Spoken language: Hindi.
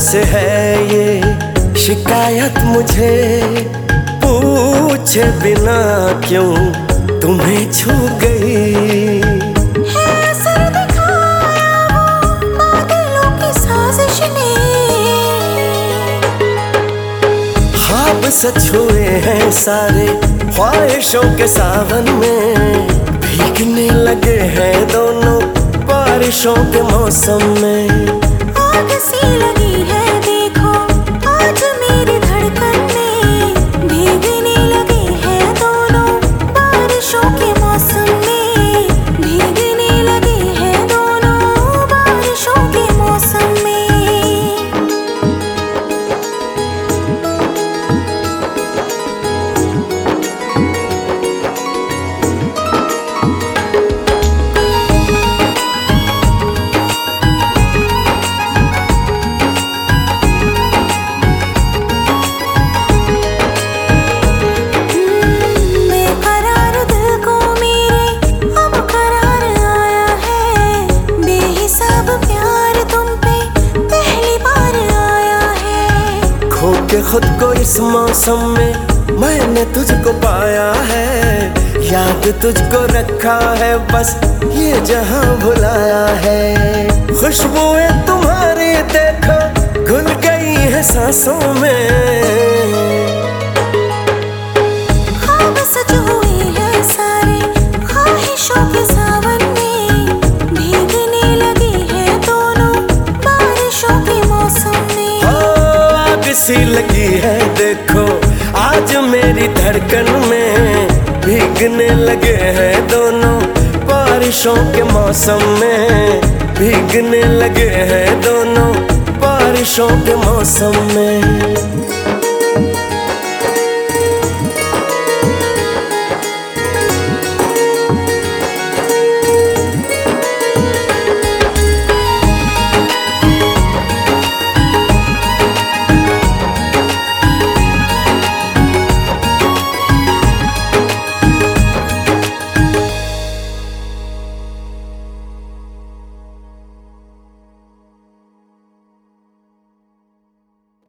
से है ये शिकायत मुझे, पूछे बिना क्यों तुम्हें छू गई। है असर दिखाया वो बादलों की साजिश ने, ख्वाब सच हुए हैं सारे ख्वाहिशों के सावन में, भीगने लगे हैं दोनों बारिशों के मौसम में। आग सी लगी है देखो आज मेरी धड़कन में, भीगने लगे हैं दोनों बारिशों के मौसम में, भीगने लगे हैं दोनों बारिशों के मौसम में। खो के खुद को इस मौसम में मैंने तुझको पाया है, याद तुझको रखा है बस ये जहां भुलाया है। खुशबुएं तुम्हारी देखो घुल गई है सांसों में, ख्वाब सच हुए हैं सारे ख्वाहिशों के सावन में, भीगने लगे हैं दोनों बारिशों के मौसम में। आग सी लगी है देखो आज मेरी धड़कन में, भीगने लगे हैं दोनों बारिशों के मौसम में, भीगने लगे हैं दोनों बारिशों के मौसम में।